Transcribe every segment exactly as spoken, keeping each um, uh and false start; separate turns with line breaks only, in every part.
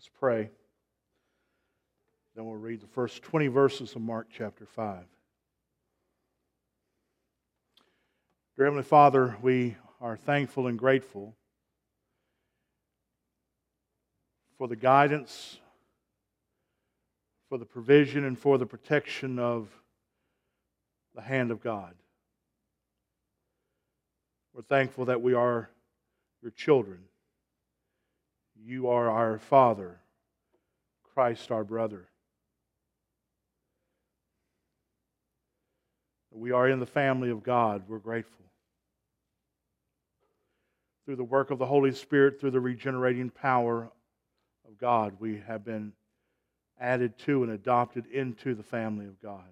Let's pray. Then we'll read the first twenty verses of Mark chapter five. Dear Heavenly Father, we are thankful and grateful for the guidance, for the provision, and for the protection of the hand of God. We're thankful that we are your children. You are our Father, Christ our brother. We are in the family of God. We're grateful. Through the work of the Holy Spirit, through the regenerating power of God, we have been added to and adopted into the family of God.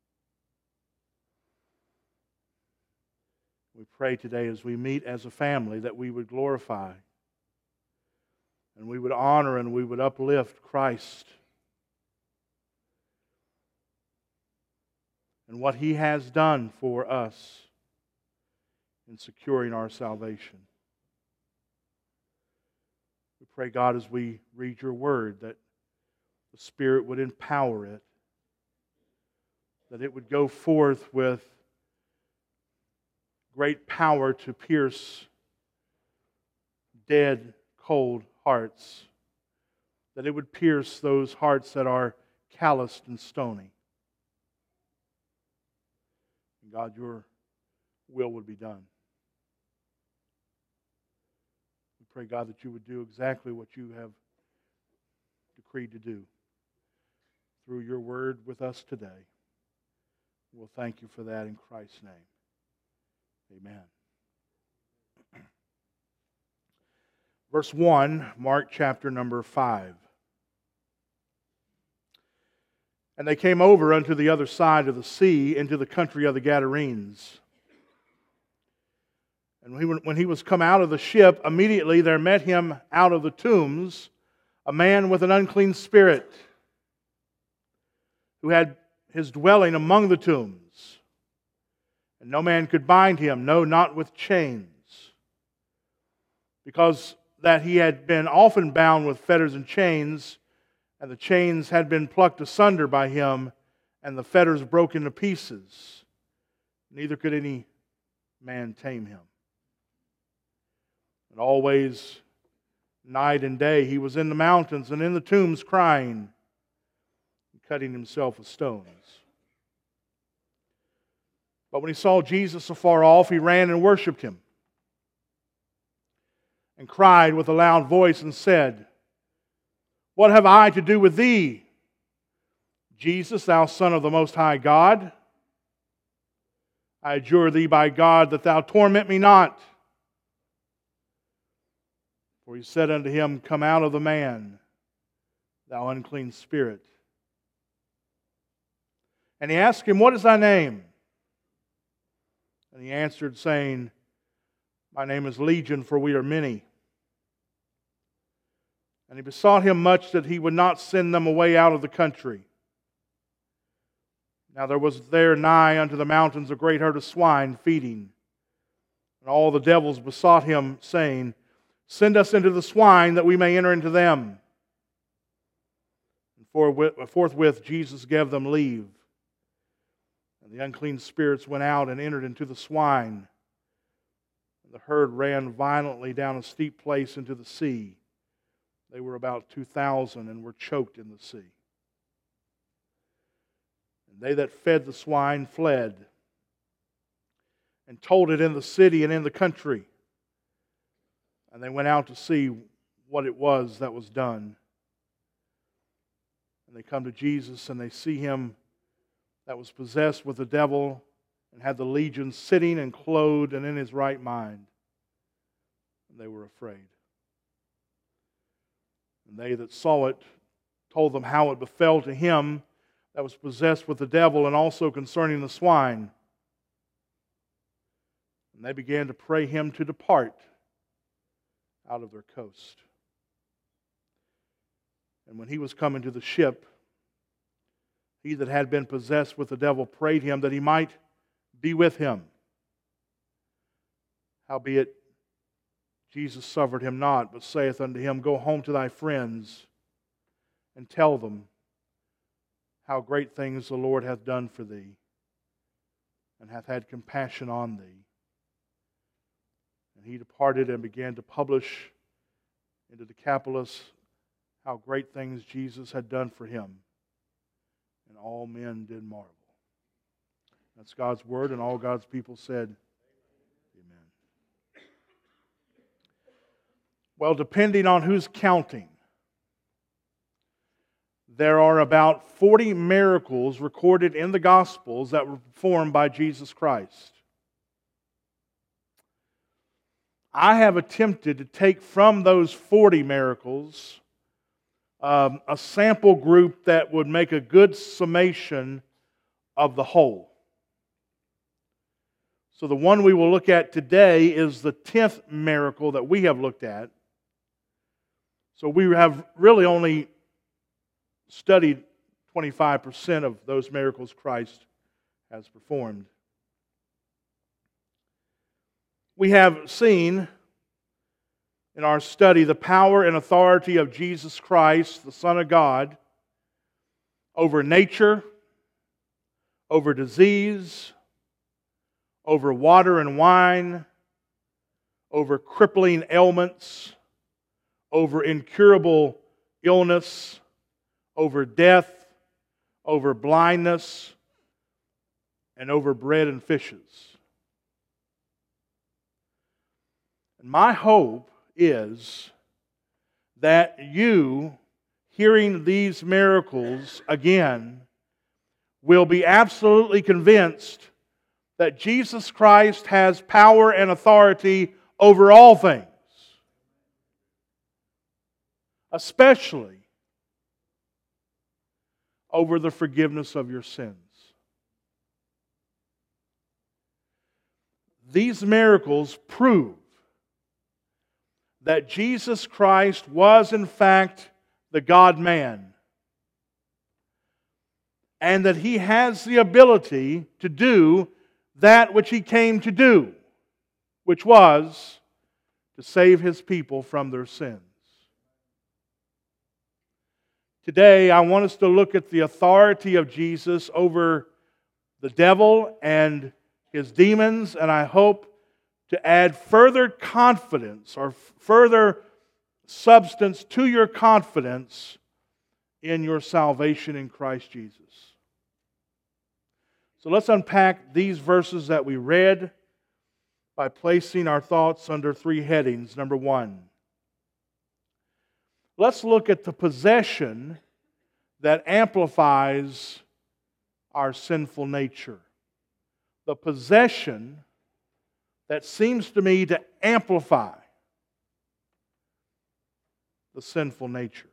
We pray today as we meet as a family that we would glorify and we would honor and we would uplift Christ and what He has done for us in securing our salvation. We pray, God, as we read your word, that the Spirit would empower it, that it would go forth with great power to pierce dead, cold hearts, that it would pierce those hearts that are calloused and stony. And God, your will would be done. We pray, God, that you would do exactly what you have decreed to do through your word with us today. We'll thank you for that in Christ's name. Amen. Verse one, Mark chapter number five. And they came over unto the other side of the sea, into the country of the Gadarenes. And when he was come out of the ship, immediately there met him out of the tombs a man with an unclean spirit, who had his dwelling among the tombs. And no man could bind him, no, not with chains, because that he had been often bound with fetters and chains, and the chains had been plucked asunder by him, and the fetters broken to pieces. Neither could any man tame him. And always, night and day, he was in the mountains and in the tombs crying and cutting himself with stones. But when he saw Jesus afar off, he ran and worshipped him, and cried with a loud voice and said, What have I to do with thee, Jesus, thou Son of the Most High God? I adjure thee by God that thou torment me not. For he said unto him, Come out of the man, thou unclean spirit. And he asked him, What is thy name? And he answered, saying, My name is Legion, for we are many. And he besought him much that he would not send them away out of the country. Now there was there nigh unto the mountains a great herd of swine feeding. And all the devils besought him, saying, Send us into the swine, that we may enter into them. And forthwith Jesus gave them leave. And the unclean spirits went out and entered into the swine. And the herd ran violently down a steep place into the sea. They were about two thousand and were choked in the sea. And they that fed the swine fled, and told it in the city and in the country. And they went out to see what it was that was done. And they come to Jesus, and they see him that was possessed with the devil, and had the legion sitting and clothed and in his right mind. And they were afraid. And they that saw it told them how it befell to him that was possessed with the devil, and also concerning the swine. And they began to pray him to depart out of their coast. And when he was come into the ship, he that had been possessed with the devil prayed him that he might be with him. Howbeit, Jesus suffered him not, but saith unto him, Go home to thy friends, and tell them how great things the Lord hath done for thee, and hath had compassion on thee. And he departed and began to publish into Decapolis how great things Jesus had done for him. And all men did marvel. That's God's word, and all God's people said, amen. Well, depending on who's counting, there are about forty miracles recorded in the Gospels that were performed by Jesus Christ. I have attempted to take from those forty miracles um, a sample group that would make a good summation of the whole. So the one we will look at today is the tenth miracle that we have looked at. So we have really only studied twenty-five percent of those miracles Christ has performed. We have seen in our study the power and authority of Jesus Christ, the Son of God, over nature, over disease, over water and wine, over crippling ailments, over incurable illness, over death, over blindness, and over bread and fishes. And my hope is that you, hearing these miracles again, will be absolutely convinced that Jesus Christ has power and authority over all things, especially over the forgiveness of your sins. These miracles prove that Jesus Christ was in fact the God-man, and that He has the ability to do that which He came to do, which was to save His people from their sins. Today, I want us to look at the authority of Jesus over the devil and his demons, and I hope to add further confidence or further substance to your confidence in your salvation in Christ Jesus. So let's unpack these verses that we read by placing our thoughts under three headings. Number one, let's look at the possession that amplifies our sinful nature. The possession that seems to me to amplify the sinful nature.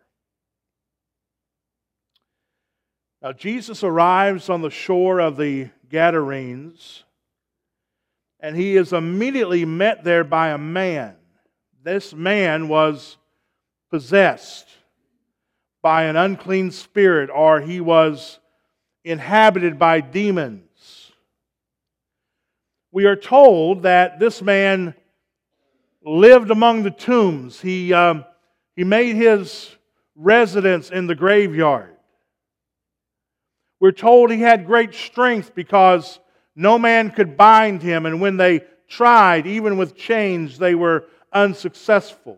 Now, Jesus arrives on the shore of the Gadarenes, and He is immediately met there by a man. This man was possessed by an unclean spirit, or he was inhabited by demons. We are told that this man lived among the tombs. He, um, he made his residence in the graveyard. We're told he had great strength because no man could bind him, and when they tried, even with chains, they were unsuccessful.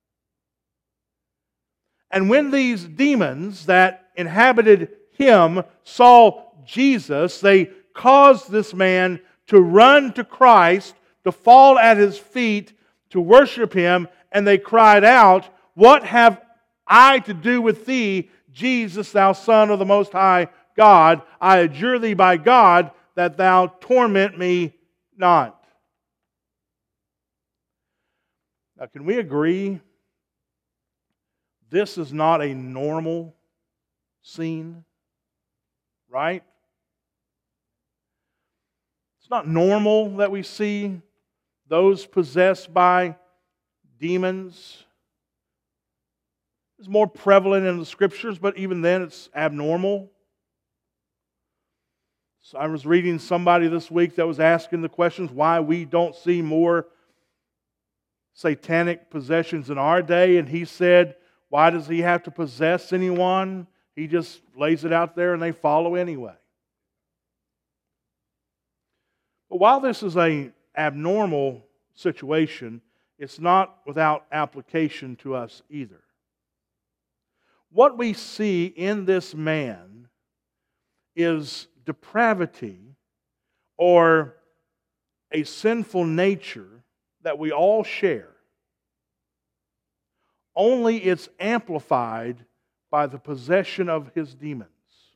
And when these demons that inhabited him saw Jesus, they caused this man to run to Christ, to fall at His feet, to worship Him, and they cried out, "What have I to do with Thee, Jesus, Thou Son of the Most High God? I adjure Thee by God that Thou torment me not." Now, can we agree this is not a normal scene? Right? It's not normal that we see those possessed by demons. It's more prevalent in the Scriptures, but even then it's abnormal. So I was reading somebody this week that was asking the questions why we don't see more satanic possessions in our day, and he said, why does he have to possess anyone? He just lays it out there and they follow anyway. But while this is an abnormal situation, it's not without application to us either. What we see in this man is depravity or a sinful nature that we all share. Only it's amplified by the possession of his demons.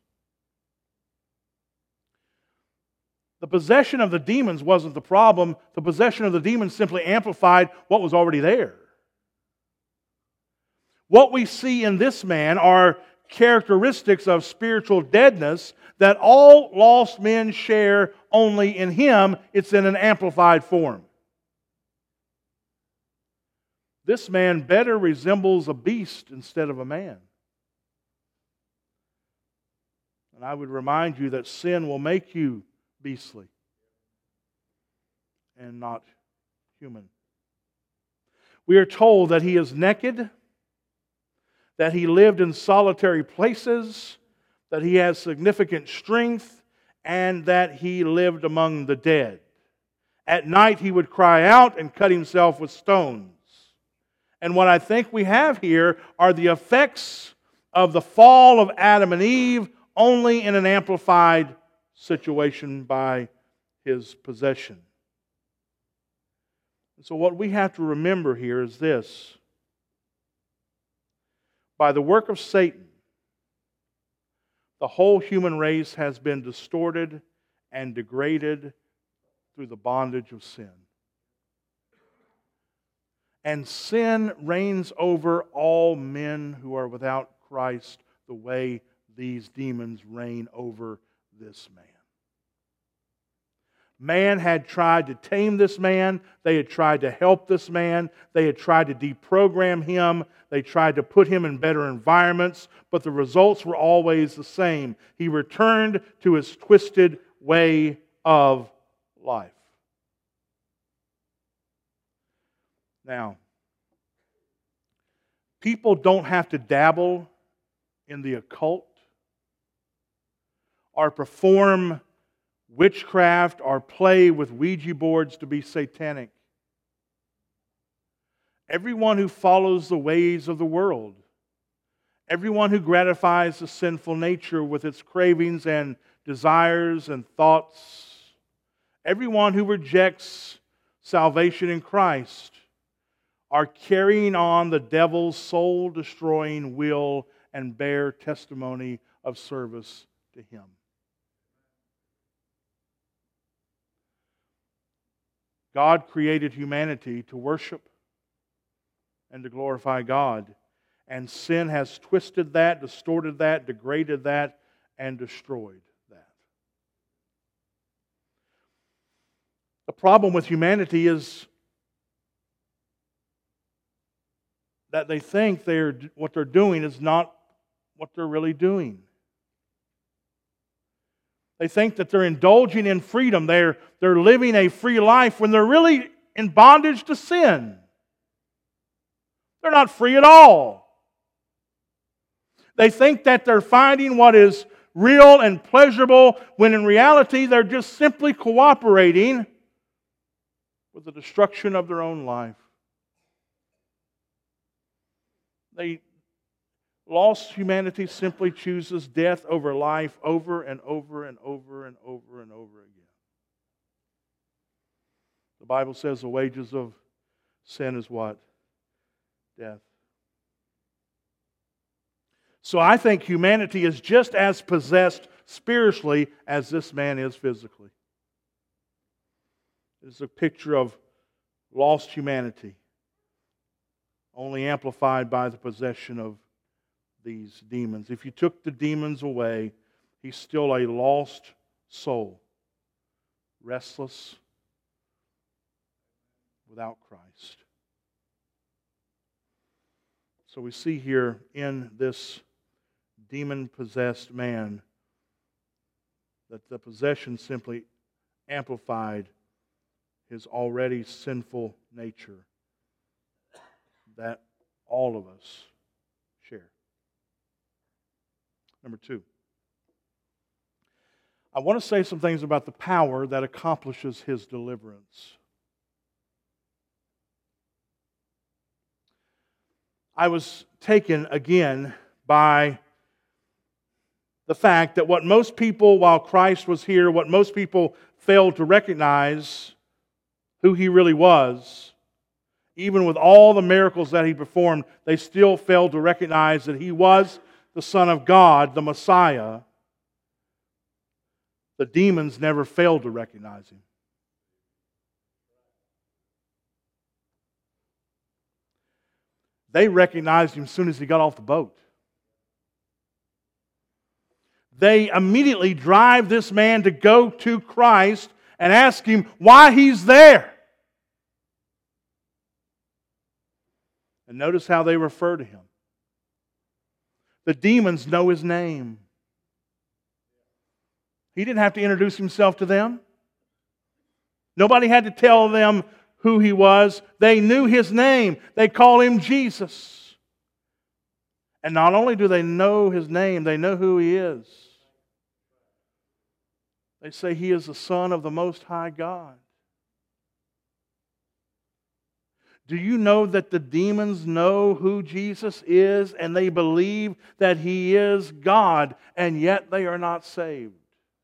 The possession of the demons wasn't the problem. The possession of the demons simply amplified what was already there. What we see in this man are characteristics of spiritual deadness that all lost men share, only in him it's in an amplified form. This man better resembles a beast instead of a man. And I would remind you that sin will make you beastly and not human. We are told that he is naked, that he lived in solitary places, that he has significant strength, and that he lived among the dead. At night he would cry out and cut himself with stones. And what I think we have here are the effects of the fall of Adam and Eve, only in an amplified situation by his possession. So what we have to remember here is this. By the work of Satan, the whole human race has been distorted and degraded through the bondage of sin. And sin reigns over all men who are without Christ the way these demons reign over this man. Man had tried to tame this man. They had tried to help this man. They had tried to deprogram him. They tried to put him in better environments. But the results were always the same. He returned to his twisted way of life. Now, people don't have to dabble in the occult or perform witchcraft or play with Ouija boards to be satanic. Everyone who follows the ways of the world, everyone who gratifies the sinful nature with its cravings and desires and thoughts, everyone who rejects salvation in Christ are carrying on the devil's soul-destroying will and bear testimony of service to him. God created humanity to worship and to glorify God. And sin has twisted that, distorted that, degraded that, and destroyed that. The problem with humanity is that they think they're, what they're doing is not what they're really doing. They think that they're indulging in freedom. They're, they're living a free life when they're really in bondage to sin. They're not free at all. They think that they're finding what is real and pleasurable when in reality they're just simply cooperating with the destruction of their own life. They Lost humanity simply chooses death over life over and over and over and over and over again. The Bible says the wages of sin is what? Death. So I think humanity is just as possessed spiritually as this man is physically. It's a picture of lost humanity, only amplified by the possession of these demons. If you took the demons away, he's still a lost soul, restless, without Christ. So we see here in this demon-possessed man that the possession simply amplified his already sinful nature that all of us Number two, I want to say some things about the power that accomplishes his deliverance. I was taken again by the fact that what most people, while Christ was here, what most people failed to recognize who He really was, even with all the miracles that He performed, they still failed to recognize that He was the Son of God, the Messiah. The demons never failed to recognize Him. They recognized Him as soon as He got off the boat. They immediately drive this man to go to Christ and ask Him why He's there. And notice how they refer to Him. The demons know His name. He didn't have to introduce Himself to them. Nobody had to tell them who He was. They knew His name. They call Him Jesus. And not only do they know His name, they know who He is. They say He is the Son of the Most High God. Do you know that the demons know who Jesus is and they believe that He is God, and yet they are not saved?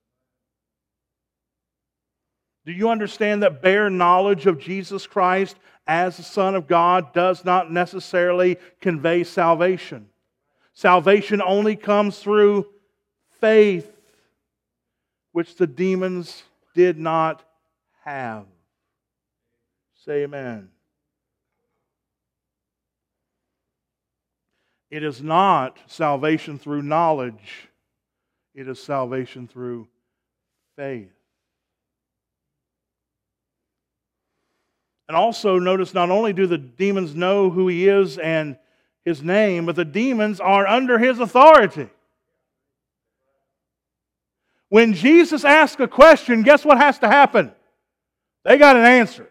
Do you understand that bare knowledge of Jesus Christ as the Son of God does not necessarily convey salvation? Salvation only comes through faith, which the demons did not have. Say amen. It is not salvation through knowledge. It is salvation through faith. And also notice, not only do the demons know who He is and His name, but the demons are under His authority. When Jesus asks a question, guess what has to happen? They got an answer.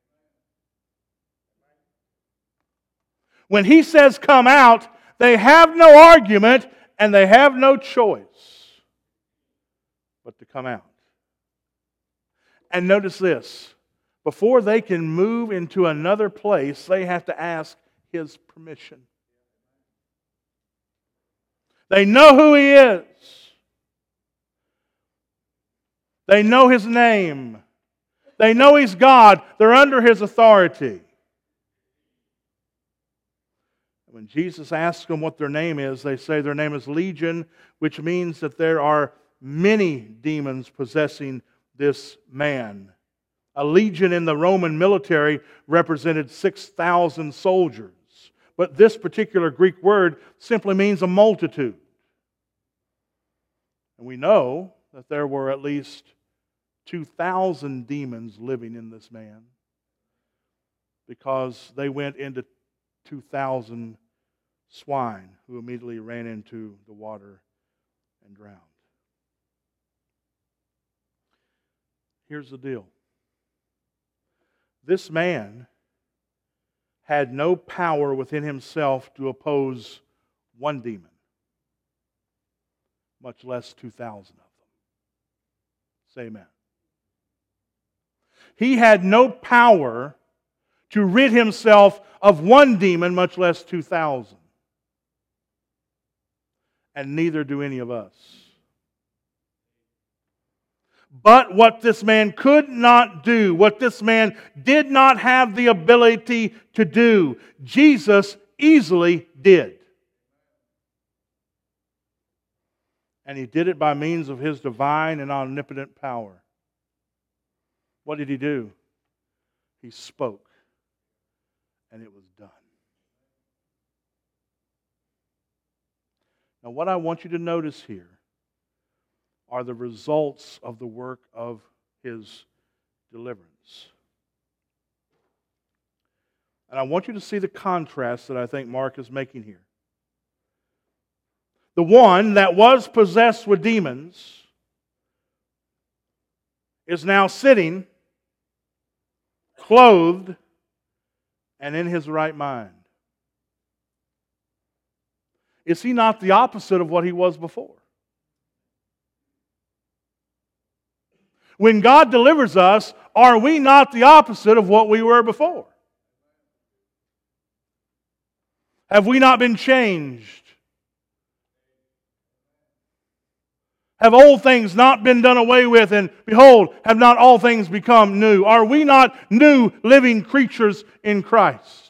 When He says come out, they have no argument and they have no choice but to come out. And notice this. Before they can move into another place, they have to ask His permission. They know who He is. They know His name. They know He's God. They're under His authority. When Jesus asks them what their name is, they say their name is Legion, which means that there are many demons possessing this man. A legion in the Roman military represented six thousand soldiers. But this particular Greek word simply means a multitude. And we know that there were at least two thousand demons living in this man, because they went into two thousand swine who immediately ran into the water and drowned. Here's the deal. This man had no power within himself to oppose one demon, much less two thousand of them. Say amen. He had no power to rid himself of one demon, much less two thousand. And neither do any of us. But what this man could not do, what this man did not have the ability to do, Jesus easily did. And He did it by means of His divine and omnipotent power. What did He do? He spoke, and it was done. Now, what I want you to notice here are the results of the work of His deliverance. And I want you to see the contrast that I think Mark is making here. The one that was possessed with demons is now sitting, clothed, and in his right mind. is he not the opposite of what he was before? When God delivers us, are we not the opposite of what we were before? Have we not been changed? Have old things not been done away with, and behold, have not all things become new? Are we not new living creatures in Christ?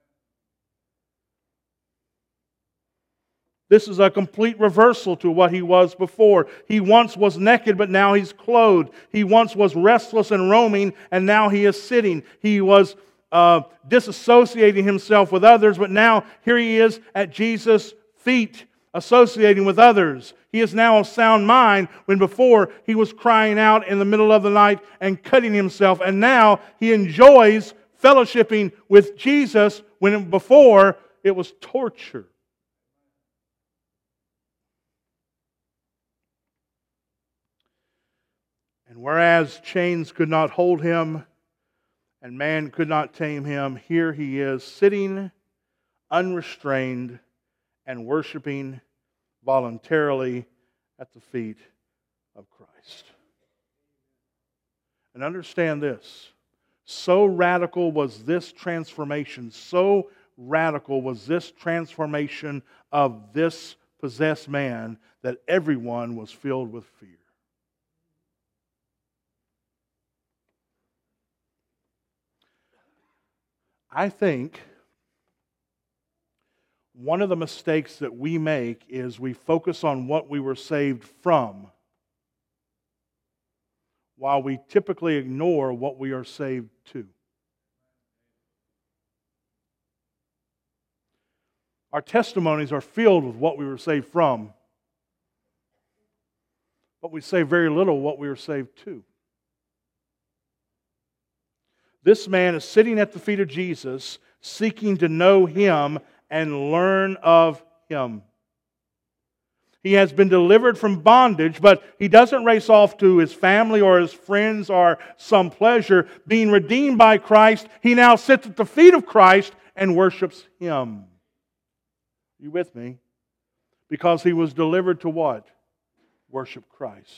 This is a complete reversal to what he was before. He once was naked, but now he's clothed. He once was restless and roaming, and now he is sitting. He was uh, disassociating himself with others, but now here he is at Jesus' feet, associating with others. He is now of sound mind, when before he was crying out in the middle of the night and cutting himself. And now he enjoys fellowshipping with Jesus, when before it was torture. And whereas chains could not hold him and man could not tame him, here he is sitting unrestrained and worshiping voluntarily at the feet of Christ. And understand this, so radical was this transformation, so radical was this transformation of this possessed man, that everyone was filled with fear. I think one of the mistakes that we make is we focus on what we were saved from, while we typically ignore what we are saved to. Our testimonies are filled with what we were saved from, but we say very little what we were saved to. This man is sitting at the feet of Jesus, seeking to know Him and learn of Him. He has been delivered from bondage, but he doesn't race off to his family or his friends or some pleasure. Being redeemed by Christ, he now sits at the feet of Christ and worships Him. You with me? Because he was delivered to what? Worship Christ.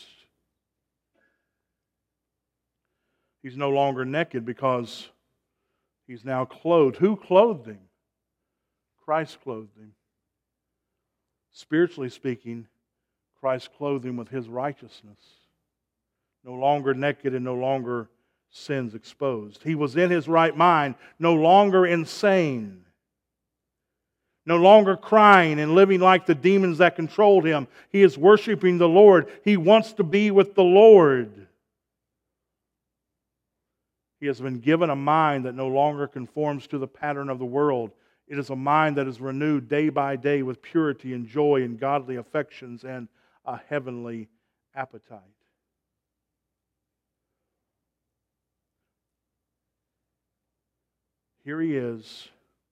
He's no longer naked because he's now clothed. Who clothed him? Christ clothed him. Spiritually speaking, Christ clothed him with His righteousness. No longer naked and no longer sins exposed. He was in his right mind, no longer insane. No longer crying and living like the demons that controlled him. He is worshiping the Lord. He wants to be with the Lord. He has been given a mind that no longer conforms to the pattern of the world. It is a mind that is renewed day by day with purity and joy and godly affections and a heavenly appetite. Here he is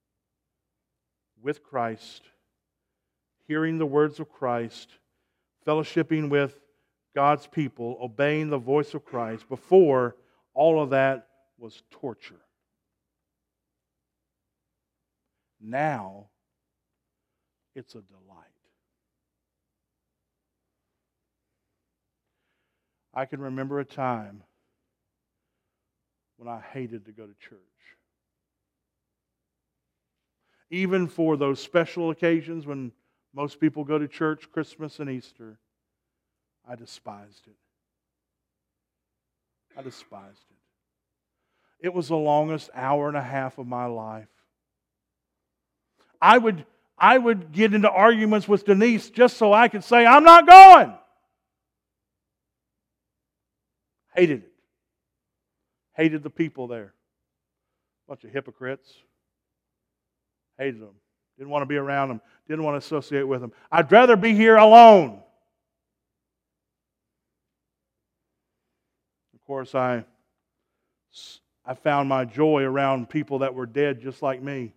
with Christ, hearing the words of Christ, fellowshipping with God's people, obeying the voice of Christ. Before, all of that was torture. Now, it's a delight. I can remember a time when I hated to go to church. Even for those special occasions when most people go to church, Christmas and Easter, I despised it. I despised it. It was the longest hour and a half of my life. I would, I would get into arguments with Denise just so I could say, I'm not going. Hated it. Hated the people there. Bunch of hypocrites. Hated them. Didn't want to be around them. Didn't want to associate with them. I'd rather be here alone. Of course, I, I found my joy around people that were dead just like me.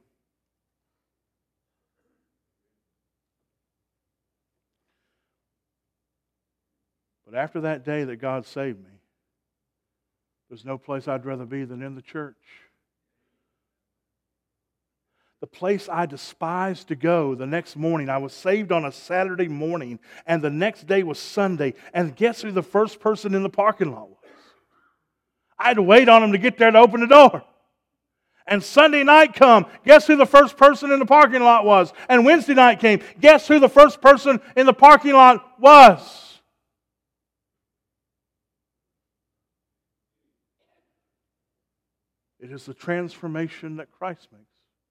But after that day that God saved me, there's no place I'd rather be than in the church. the place I despised to go the next morning. I was saved on a Saturday morning, and the next day was Sunday. And guess who the first person in the parking lot was? I had to wait on them to get there to open the door. And Sunday night come, guess who the first person in the parking lot was? And Wednesday night came, guess who the first person in the parking lot was? It is the transformation that Christ makes.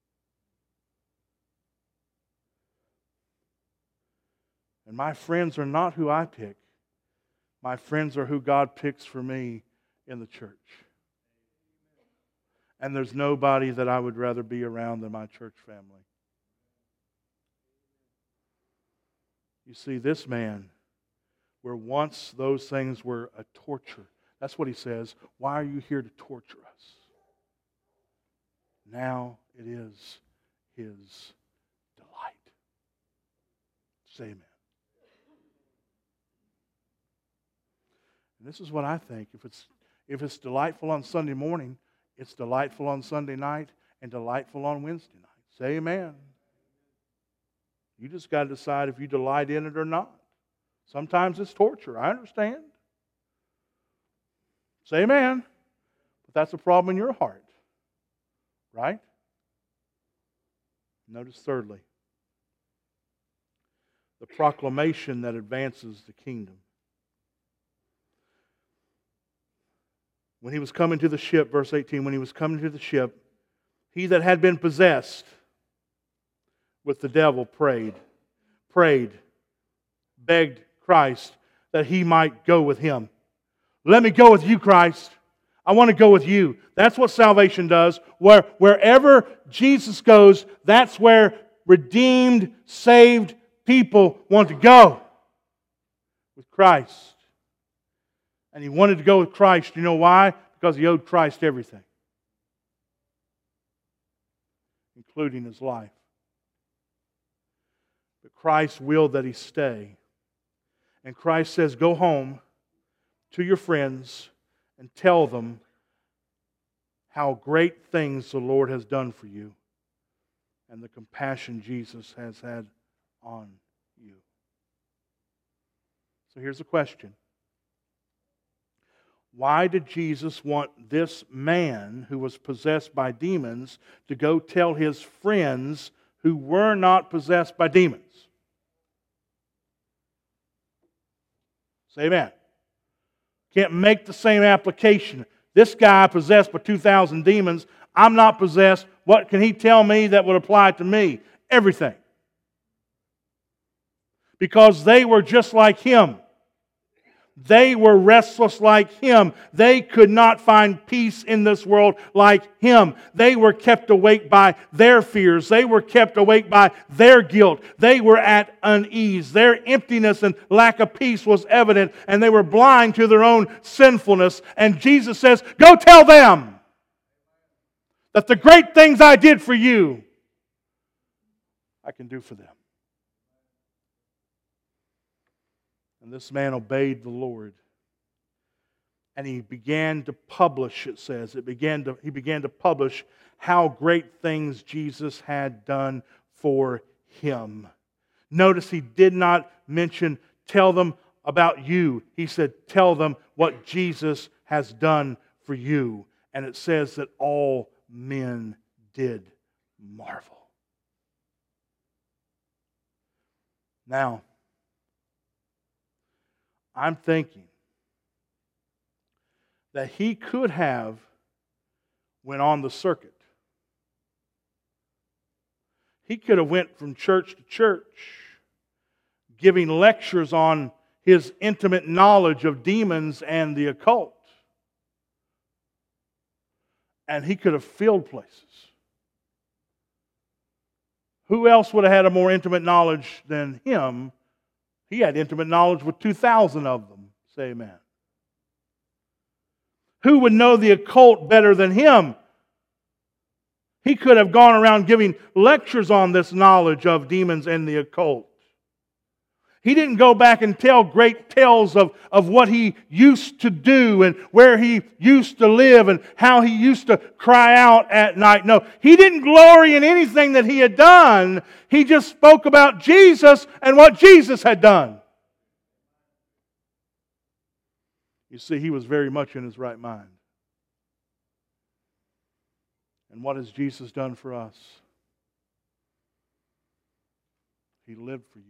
And my friends are not who I pick. My friends are who God picks for me in the church. And there's nobody that I would rather be around than my church family. You see, this man, where once those things were a torture, that's what he says, why are you here to torture us? Now it is his delight. Say amen. And this is what I think. If it's, if it's delightful on Sunday morning, it's delightful on Sunday night and delightful on Wednesday night. Say amen. You just got to decide if you delight in it or not. Sometimes it's torture. I understand. Say amen. But that's a problem in your heart. Right? Notice thirdly, the proclamation that advances the kingdom. When he was coming to the ship, verse eighteen, when he was coming to the ship, he that had been possessed with the devil prayed, prayed, begged Christ that he might go with him. Let me go with you, Christ. I want to go with you. That's what salvation does. Where, wherever Jesus goes, that's where redeemed, saved people want to go. With Christ. And he wanted to go with Christ. You know why? Because he owed Christ everything. Including his life. But Christ willed that he stay. And Christ says, go home to your friends and tell them how great things the Lord has done for you and the compassion Jesus has had on you. So here's a question. Why did Jesus want this man who was possessed by demons to go tell his friends who were not possessed by demons? Say amen. Can't make the same application. This guy possessed by two thousand demons. I'm not possessed. What can he tell me that would apply to me? Everything. Because they were just like him. They were restless like him. They could not find peace in this world like him. They were kept awake by their fears. They were kept awake by their guilt. They were at unease. Their emptiness and lack of peace was evident, and they were blind to their own sinfulness. And Jesus says, go tell them that the great things I did for you, I can do for them. And this man obeyed the Lord. And he began to publish, it says. It began to, he began to publish how great things Jesus had done for him. Notice he did not mention, tell them about you. He said, tell them what Jesus has done for you. And it says that all men did marvel. Now, I'm thinking that he could have went on the circuit. He could have went from church to church giving lectures on his intimate knowledge of demons and the occult. And he could have filled places. Who else would have had a more intimate knowledge than him? He had intimate knowledge with two thousand of them. Say amen. Who would know the occult better than him? He could have gone around giving lectures on this knowledge of demons and the occult. He didn't go back and tell great tales of, of what He used to do and where He used to live and how He used to cry out at night. No, He didn't glory in anything that He had done. He just spoke about Jesus and what Jesus had done. You see, He was very much in His right mind. And what has Jesus done for us? He lived for you.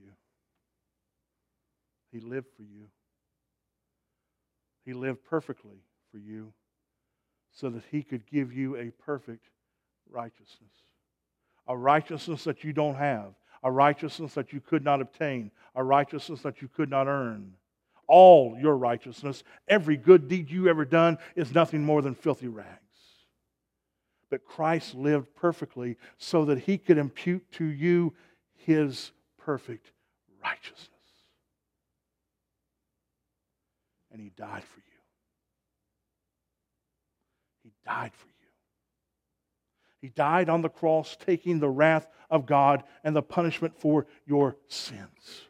He lived for you. He lived perfectly for you so that He could give you a perfect righteousness. A righteousness that you don't have. A righteousness that you could not obtain. A righteousness that you could not earn. All your righteousness, every good deed you ever done is nothing more than filthy rags. But Christ lived perfectly so that He could impute to you His perfect righteousness. And He died for you. He died for you. He died on the cross, taking the wrath of God and the punishment for your sins.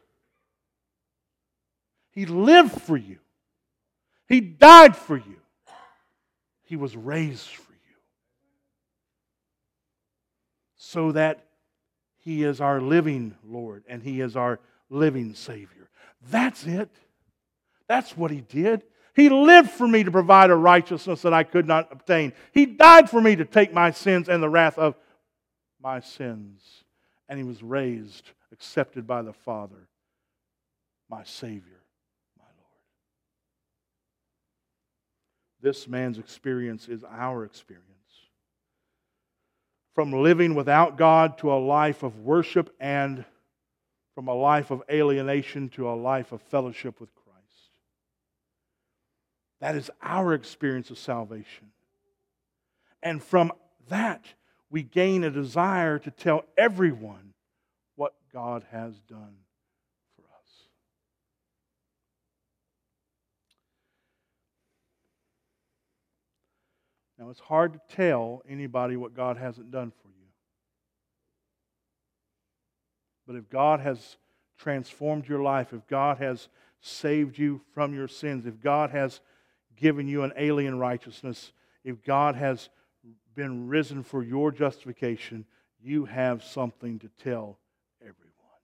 He lived for you. He died for you. He was raised for you. So that He is our living Lord and He is our living Savior. That's it. That's what He did. He lived for me to provide a righteousness that I could not obtain. He died for me to take my sins and the wrath of my sins. And He was raised, accepted by the Father, my Savior, my Lord. This man's experience is our experience. From living without God to a life of worship, and from a life of alienation to a life of fellowship with Christ. That is our experience of salvation. And from that, we gain a desire to tell everyone what God has done for us. Now, it's hard to tell anybody what God hasn't done for you. But if God has transformed your life, if God has saved you from your sins, if God has given you an alien righteousness, if God has been risen for your justification, you have something to tell everyone.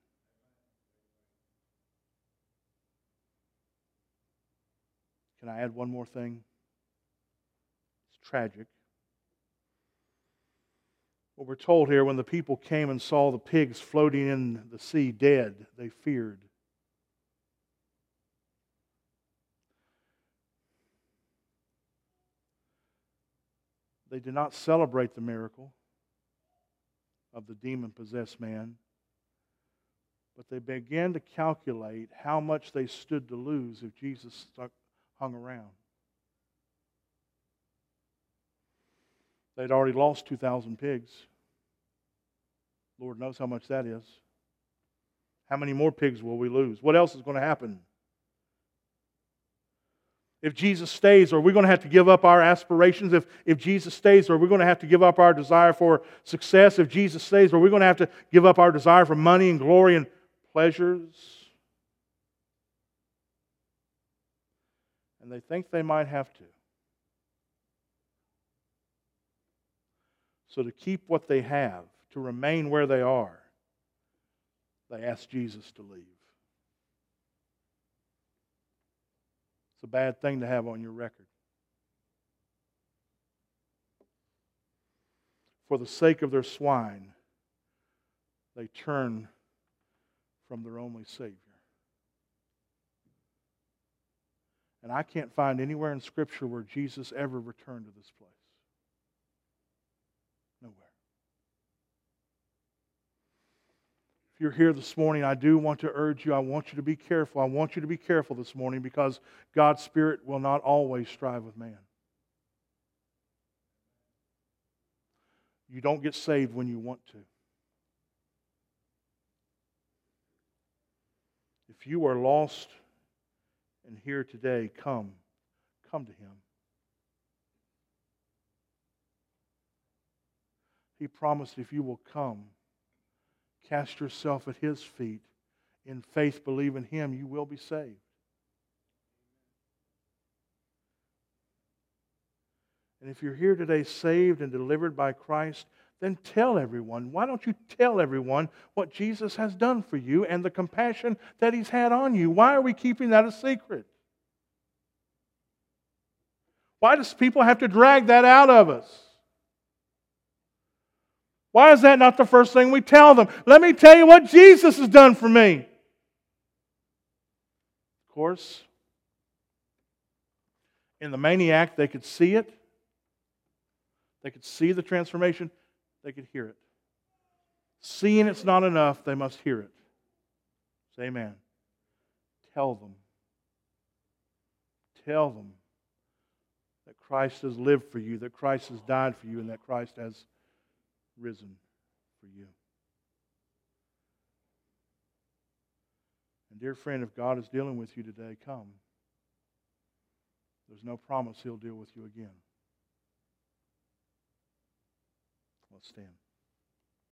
Can I add one more thing? It's tragic. What we're told here, when the people came and saw the pigs floating in the sea dead, they feared. They did not celebrate the miracle of the demon-possessed man, but they began to calculate how much they stood to lose if Jesus stuck, hung around. They'd already lost two thousand pigs. Lord knows how much that is. How many more pigs will we lose? What else is going to happen? If Jesus stays, are we going to have to give up our aspirations? If, if Jesus stays, are we going to have to give up our desire for success? If Jesus stays, are we going to have to give up our desire for money and glory and pleasures? And they think they might have to. So to keep what they have, to remain where they are, they ask Jesus to leave. It's a bad thing to have on your record. For the sake of their swine, they turn from their only Savior. And I can't find anywhere in Scripture where Jesus ever returned to this place. Nowhere. If you're here this morning, I do want to urge you, I want you to be careful. I want you to be careful this morning because God's Spirit will not always strive with man. You don't get saved when you want to. If you are lost and here today, come. Come to Him. He promised if you will come, cast yourself at His feet in faith believe in Him, you will be saved. And if you're here today saved and delivered by Christ, then tell everyone. Why don't you tell everyone what Jesus has done for you and the compassion that He's had on you? Why are we keeping that a secret? Why does people have to drag that out of us? Why is that not the first thing we tell them? Let me tell you what Jesus has done for me. Of course, in the maniac, they could see it. They could see the transformation. They could hear it. Seeing it's not enough, they must hear it. Say amen. Tell them. Tell them that Christ has lived for you, that Christ has died for you, and that Christ has risen for you. And dear friend, if God is dealing with you today, come. There's no promise He'll deal with you again. Let's stand.